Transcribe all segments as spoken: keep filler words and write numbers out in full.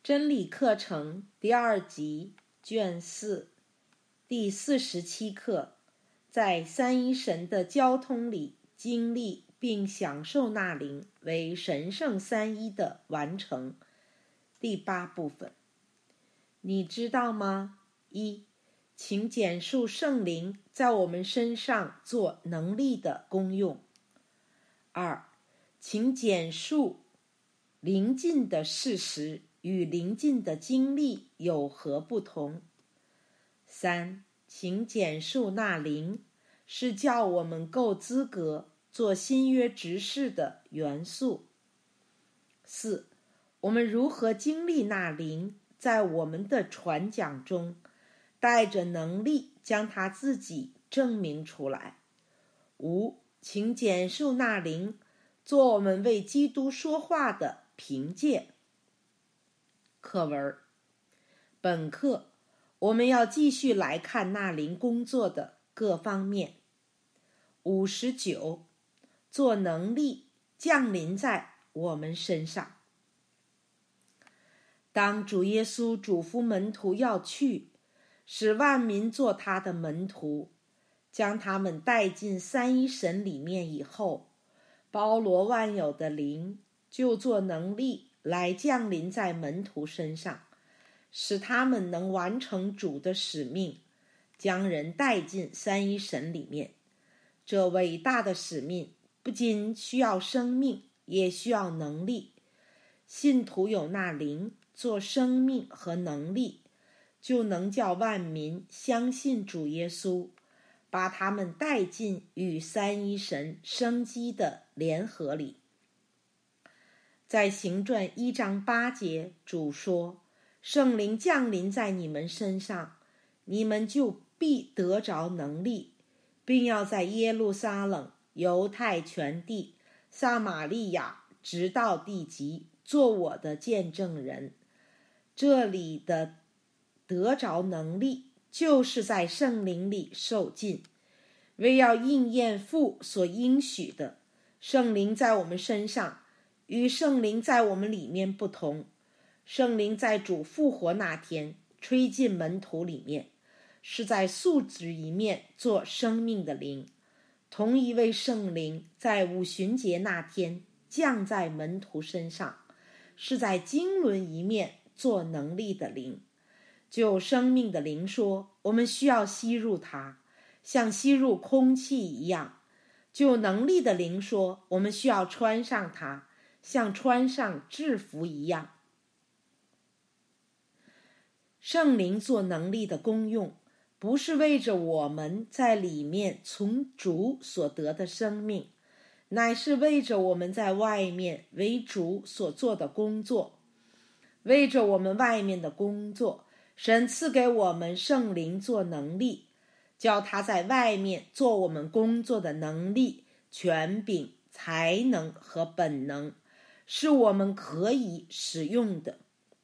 真理课程第二集卷四第四十七课，在三一神的交通里经历并享受那灵为神圣三一的完成。第八部分，你知道吗？一，请简述圣灵在我们身上做能力的功用。二，请简述临近的事实与临近的经历有何不同？三，请简述那灵是叫我们够资格做新约执事的元素。四，我们如何经历那灵在我们的传讲中带着能力将他自己证明出来？五，请简述那灵做我们为基督说话的凭借。课文，本课我们要继续来看那灵工作的各方面。五十九，做能力降临在我们身上。当主耶稣嘱咐门徒要去，使万民做他的门徒，将他们带进三一神里面以后，包罗万有的灵就做能力来降临在门徒身上，使他们能完成主的使命，将人带进三一神里面。这伟大的使命不仅需要生命，也需要能力。信徒有那灵做生命和能力，就能叫万民相信主耶稣，把他们带进与三一神生机的联合里。在行传一章八节，主说，圣灵降临在你们身上，你们就必得着能力，并要在耶路撒冷、犹太全地、撒玛利亚直到地极做我的见证人。这里的得着能力就是在圣灵里受浸，为要应验父所应许的。圣灵在我们身上与圣灵在我们里面不同。圣灵在主复活那天吹进门徒里面，是在素质一面做生命的灵。同一位圣灵在五旬节那天降在门徒身上，是在经纶一面做能力的灵。就生命的灵说，我们需要吸入它，像吸入空气一样。就能力的灵说，我们需要穿上它，像穿上制服一样。圣灵做能力的功用，不是为着我们在里面从主所得的生命，乃是为着我们在外面为主所做的工作。为着我们外面的工作，神赐给我们圣灵做能力，叫他在外面做我们工作的能力、权柄、才能和本能，是我们可以使用的。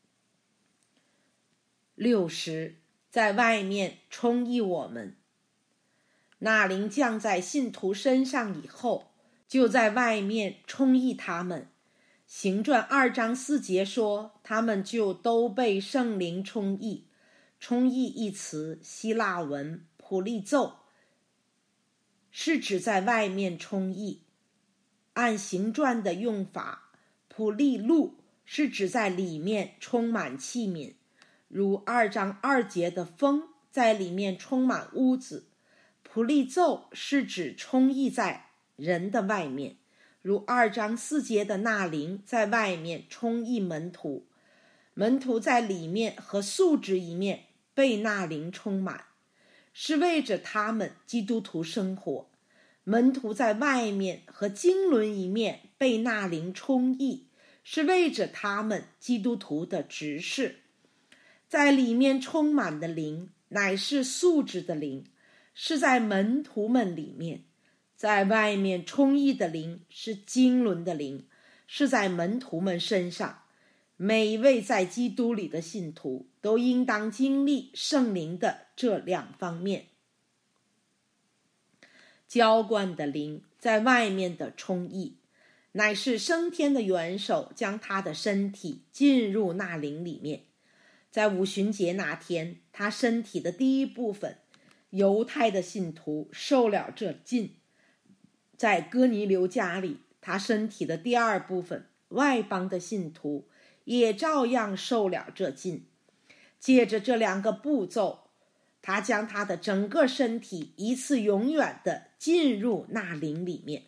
六十，在外面充溢我们。那灵降在信徒身上以后，就在外面充溢他们。行传二章四节说，他们就都被圣灵充溢。充溢一词，希腊文普利奏，是指在外面充溢。按行传的用法，普利路是指在里面充满器皿，如二章二节的风在里面充满屋子。普利奏是指充溢在人的外面，如二章四节的那灵在外面充溢门徒。门徒在里面和素质一面被那灵充满，是为着他们基督徒生活。门徒在外面和经纶一面被那灵充溢，是为着他们基督徒的执事。在里面充满的灵乃是素质的灵，是在门徒们里面。在外面充溢的灵是经纶的灵，是在门徒们身上。每一位在基督里的信徒都应当经历圣灵的这两方面。浇灌的灵在外面的充溢， 乃是升天的元首将他的身体进入那灵里面。在五旬节那天，他身体的第一部分，犹太的信徒受了这浸；在哥尼流家里，他身体的第二部分，外邦的信徒也照样受了这浸。借着这两个步骤，他将他的整个身体一次永远的进入那灵里面。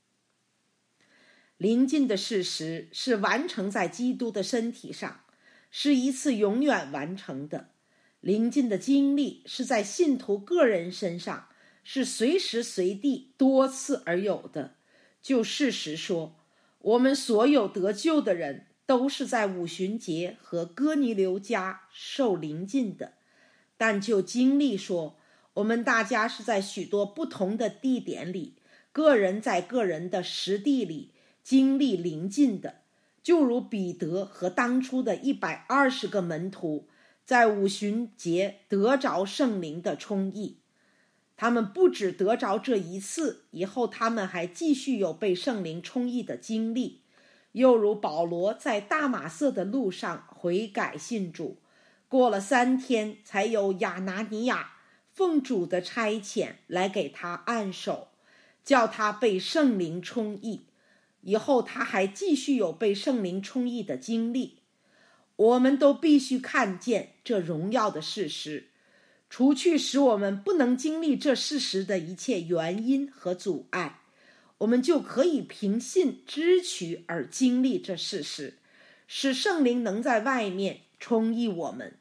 灵浸的事实是完成在基督的身体上，是一次永远完成的。灵浸的经历是在信徒个人身上，是随时随地多次而有的。就事实说，我们所有得救的人都是在五旬节和哥尼流家受灵浸的，但就经历说，我们大家是在许多不同的地点里，个人在个人的实地里经历灵浸的。就如彼得和当初的一百二十个门徒在五旬节得着圣灵的充溢，他们不只得着这一次，以后他们还继续有被圣灵充溢的经历。又如保罗在大马色的路上悔改信主，过了三天才有亚拿尼亚奉主的差遣来给他按手，叫他被圣灵充溢。以后他还继续有被圣灵充溢的经历。我们都必须看见这荣耀的事实，除去使我们不能经历这事实的一切原因和阻碍，我们就可以凭信支取而经历这事实，使圣灵能在外面充溢我们。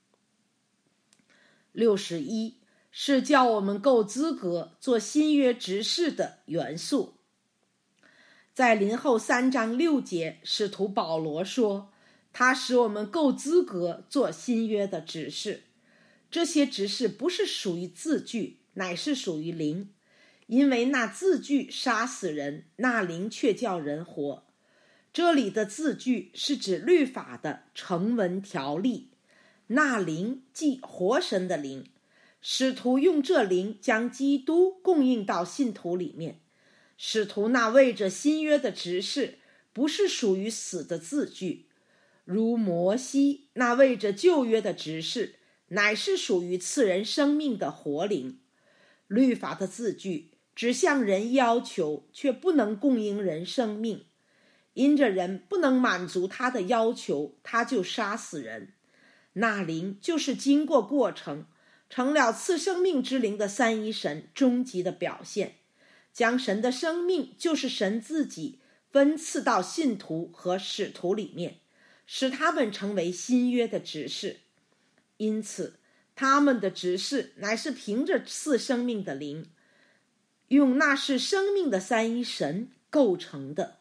六十一是叫我们够资格做新约执事的元素。在林后三章六节，使徒保罗说，他使我们够资格做新约的执事。这些执事不是属于字句，乃是属于灵，因为那字句杀死人，那灵却叫人活。这里的字句是指律法的成文条例，那灵即活神的灵。使徒用这灵将基督供应到信徒里面。使徒那为着新约的执事，不是属于死的字句，如摩西那为着旧约的执事，乃是属于赐人生命的活灵。律法的字句只向人要求，却不能供应人生命，因着人不能满足他的要求，他就杀死人。那灵就是经过过程，成了赐生命之灵的三一神终极的表现，将神的生命，就是神自己，分赐到信徒和使徒里面，使他们成为新约的执事。因此他们的执事乃是凭着赐生命的灵，用那是生命的三一神构成的。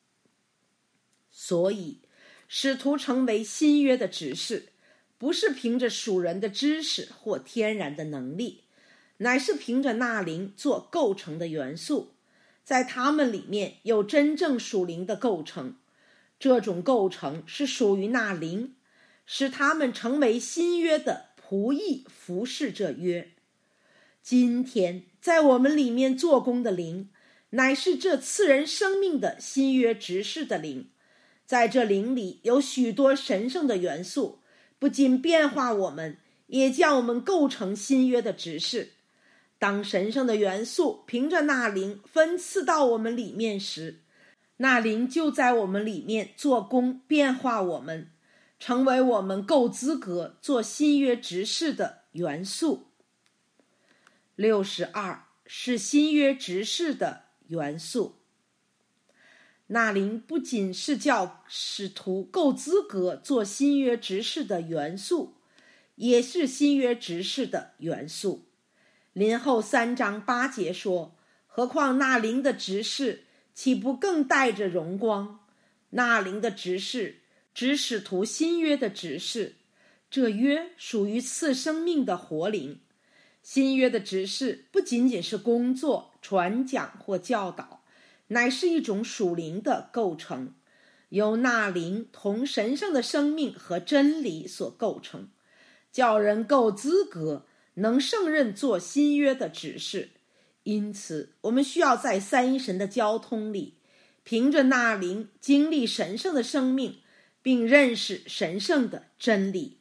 所以使徒成为新约的执事，不是凭着属人的知识或天然的能力，乃是凭着那灵做构成的元素，在他们里面有真正属灵的构成。这种构成是属于那灵，使他们成为新约的仆役，服侍这约。今天在我们里面做工的灵，乃是这赐人生命的新约执事的灵。在这灵里有许多神圣的元素，不仅变化我们，也将我们构成新约的执事。当神圣的元素凭着那灵分赐到我们里面时，那灵就在我们里面做工，变化我们，成为我们够资格做新约执事的元素。六十二是新约执事的元素。那灵不仅是叫使徒够资格做新约执事的元素，也是新约执事的元素。林后三章八节说，何况那灵的执事岂不更带着荣光？那灵的执事指使徒新约的执事，这约属于赐生命的活灵。新约的执事不仅仅是工作、传讲或教导，乃是一种属灵的构成，由那灵同神圣的生命和真理所构成，叫人够资格能胜任做新约的执事。因此我们需要在三一神的交通里， 凭着那灵经历神圣的生命，并认识神圣的真理。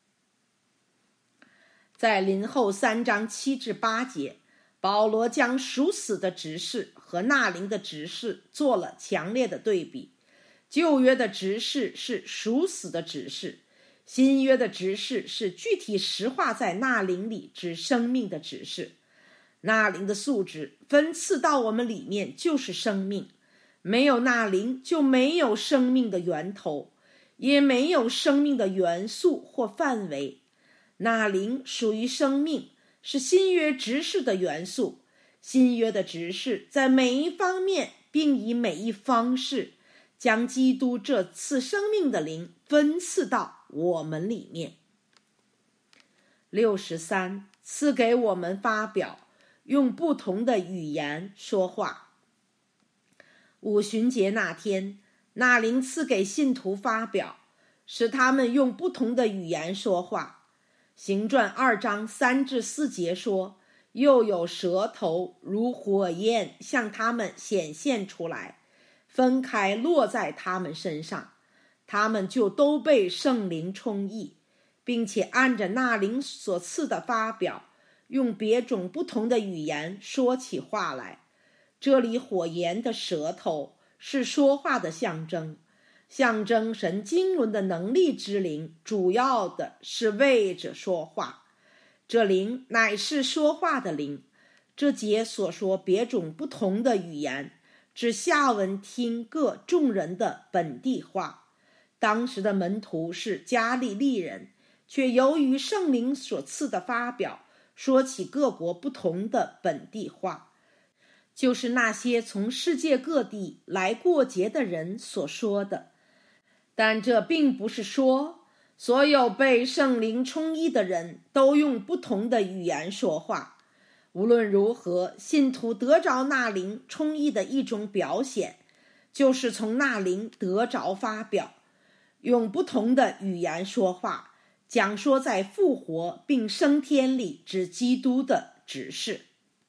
在林后三章七至八节，保罗将属死的执事和纳灵的执事做了强烈的对比。旧约的执事是属死的执事，新约的执事是具体实化在纳灵里之生命的执事。纳灵的素质分赐到我们里面就是生命，没有纳灵就没有生命的源头，也没有生命的元素或范围。纳灵属于生命，是新约执事的元素。新约的执事在每一方面并以每一方式将基督这次生命的灵分赐到我们里面。六十三，赐给我们发表，用不同的语言说话。五旬节那天，那灵赐给信徒发表，使他们用不同的语言说话。行传二章三至四节说，又有舌头如火焰向他们显现出来，分开落在他们身上，他们就都被圣灵充溢，并且按着那灵所赐的发表，用别种不同的语言说起话来。这里火焰的舌头是说话的象征，象征神经纶的能力之灵，主要的是为着说话。这灵乃是说话的灵。这节所说别种不同的语言，指下文听各众人的本地话。当时的门徒是加利利人，却由于圣灵所赐的发表，说起各国不同的本地话，就是那些从世界各地来过节的人所说的。但这并不是说所有被圣灵充溢的人都用不同的语言说话。无论如何，信徒得着那灵充溢的一种表现，就是从那灵得着发表，用不同的语言说话，讲说在复活并升天里之基督的指示。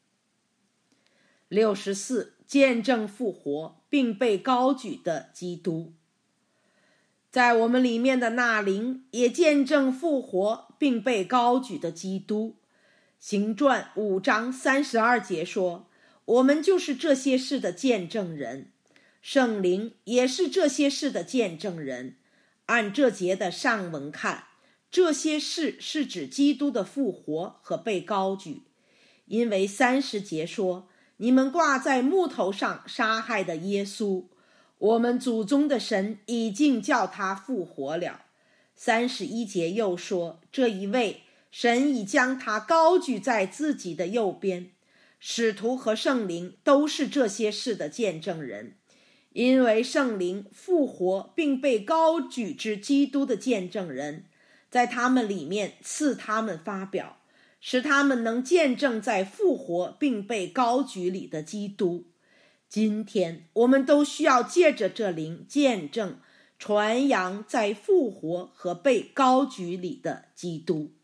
六十四，见证复活并被高举的基督。在我们里面的那灵也见证复活并被高举的基督。行传五章三十二节说，我们就是这些事的见证人，圣灵也是这些事的见证人。按这节的上文看，这些事是指基督的复活和被高举，因为三十节说，你们挂在木头上杀害的耶稣，我们祖宗的神已经叫他复活了。三十一节又说，这一位神已将他高举在自己的右边。使徒和圣灵都是这些事的见证人，因为圣灵复活并被高举之基督的见证人，在他们里面赐他们发表，使他们能见证在复活并被高举里的基督。今天我们都需要借着这灵见证传扬在复活和被高举里的基督。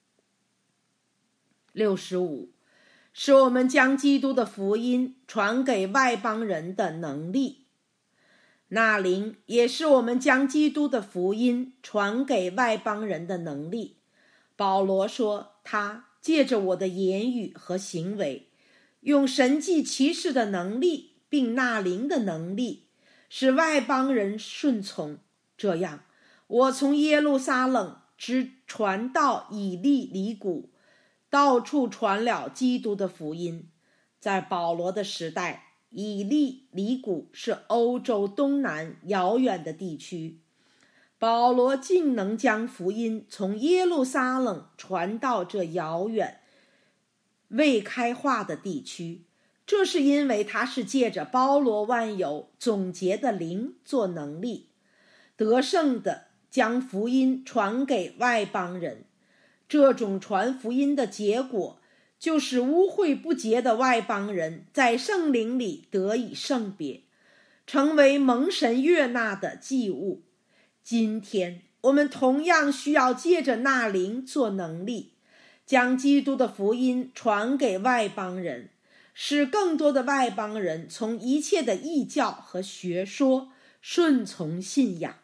六十五，是我们将基督的福音传给外邦人的能力。那灵也是我们将基督的福音传给外邦人的能力。保罗说，他借着我的言语和行为，用神迹奇事的能力并那灵的能力，使外邦人顺从。这样，我从耶路撒冷直传到以利里古，到处传了基督的福音。在保罗的时代，以利里古是欧洲东南遥远的地区，保罗竟能将福音从耶路撒冷传到这遥远未开化的地区，这是因为他是借着包罗万有总结的灵做能力，得胜的将福音传给外邦人。这种传福音的结果，就是污秽不洁的外邦人在圣灵里得以圣别，成为蒙神悦纳的祭物。今天我们同样需要借着那灵做能力，将基督的福音传给外邦人， 使更多的外邦人从一切的异教和学说顺从信仰。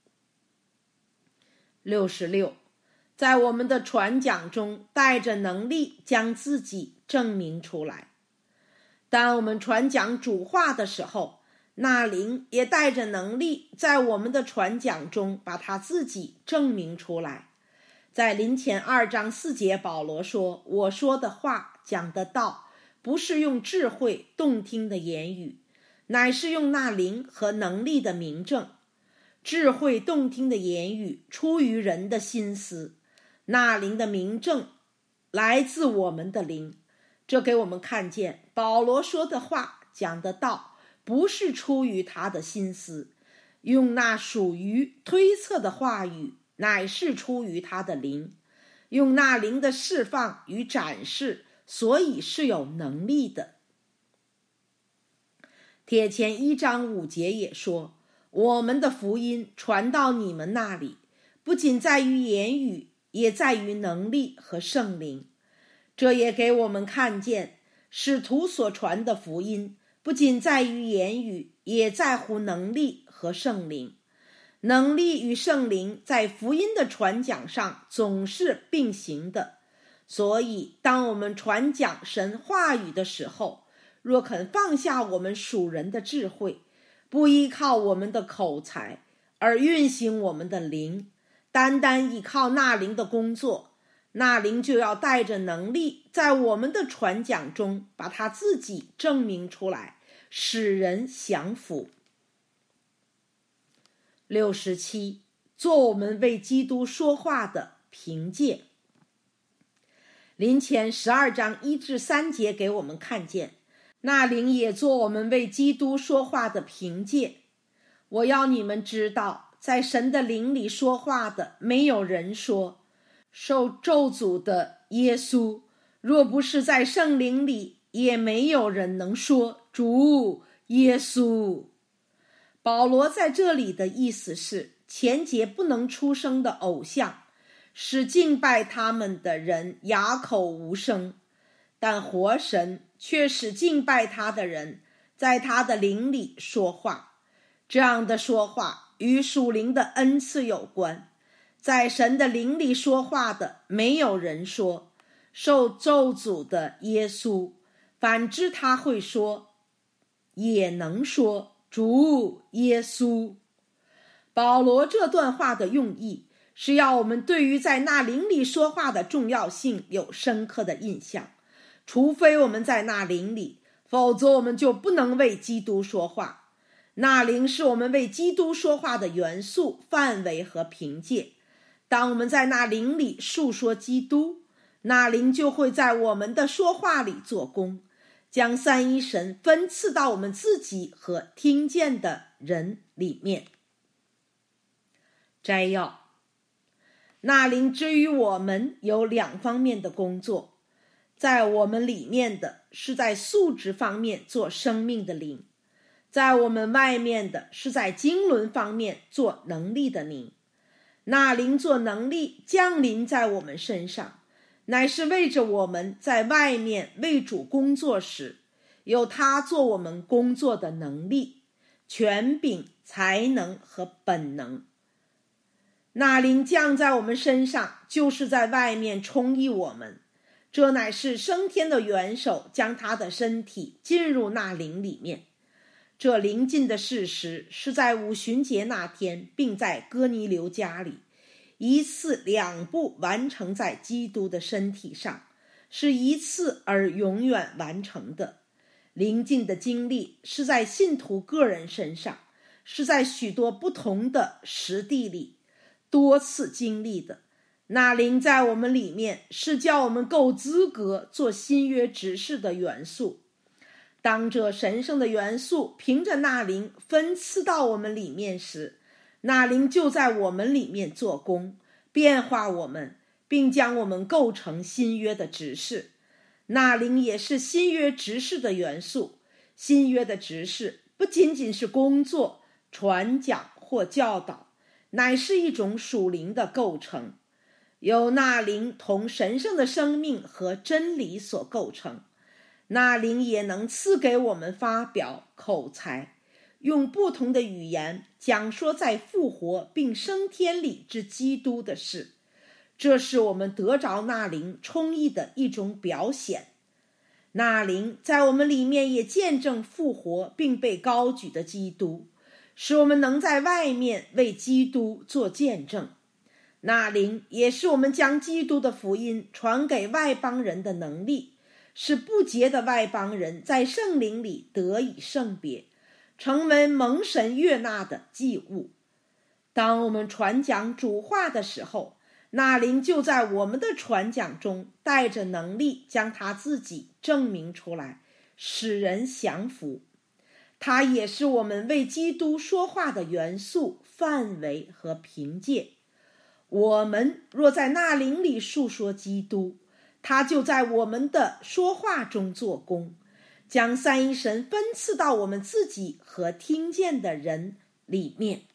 六十六，在我们的传讲中带着能力将自己证明出来。当我们传讲主话的时候，那灵也带着能力在我们的传讲中把他自己证明出来。在林前二章四节，保罗说，我说的话讲的道不是用智慧动听的言语，乃是用那灵和能力的明证。智慧动听的言语出于人的心思，那灵的明证来自我们的灵。这给我们看见保罗说的话讲的道不是出于他的心思，用那属于推测的话语乃是出于他的灵，用那灵的释放与展示，所以是有能力的。帖前一章五节也说，我们的福音传到你们那里，不仅在于言语，也在于能力和圣灵。这也给我们看见，使徒所传的福音不仅在于言语，也在乎能力和圣灵。能力与圣灵在福音的传讲上总是并行的，所以当我们传讲神话语的时候，若肯放下我们属人的智慧，不依靠我们的口才，而运行我们的灵，单单依靠那灵的工作，那灵就要带着能力在我们的传讲中把他自己证明出来，使人降服。六十七，做我们为基督说话的凭借。林前十二章一至三节给我们看见，那灵也做我们为基督说话的凭借。我要你们知道，在神的灵里说话的没有人说，受咒诅的耶稣，若不是在圣灵里，也没有人能说主耶稣。保罗在这里的意思是，前节不能出声的偶像，使敬拜他们的人哑口无声，但活神却使敬拜他的人在他的灵里说话。这样的说话与属灵的恩赐有关。在神的灵里说话的没有人说，受咒诅的耶稣，反之他会说，也能说主耶稣。保罗这段话的用意是要我们对于在那灵里说话的重要性有深刻的印象，除非我们在那灵里，否则我们就不能为基督说话。那灵是我们为基督说话的元素、范围和凭借。当我们在那灵里述说基督，那灵就会在我们的说话里做工，将三一神分赐到我们自己和听见的人里面。摘要：那灵之于我们有两方面的工作，在我们里面的是在素质方面做生命的灵，在我们外面的是在经纶方面做能力的灵。那灵做能力降临在我们身上，乃是为着我们在外面为主工作时，有他做我们工作的能力、权柄、才能和本能。那灵降在我们身上，就是在外面充溢我们，这乃是升天的元首将他的身体进入那灵里面。这灵进的事实是在五旬节那天，并在哥尼流家里，一次两步完成在基督的身体上，是一次而永远完成的。灵进的经历是在信徒个人身上，是在许多不同的实地里多次经历的。那灵在我们里面是叫我们够资格做新约执事的元素。当这神圣的元素凭着那灵分赐到我们里面时，那灵就在我们里面做工，变化我们，并将我们构成新约的执事。那灵也是新约执事的元素。新约的执事不仅仅是工作、传讲或教导，乃是一种属灵的构成，由那灵同神圣的生命和真理所构成。 那灵也能赐给我们发表口才，用不同的语言讲说在复活并升天里之基督的事。这是我们得着那灵充溢的一种表现。那灵在我们里面也见证复活并被高举的基督，使我们能在外面为基督做见证。那灵也是我们将基督的福音传给外邦人的能力，使不洁的外邦人在圣灵里得以圣别，成为蒙神悦纳的祭物。当我们传讲主话的时候，那灵就在我们的传讲中带着能力将他自己证明出来，使人降服。他也是我们为基督说话的元素、范围和凭借。我们若在那灵里述说基督，他就在我们的说话中做工，将三一神分赐到我们自己和听见的人里面。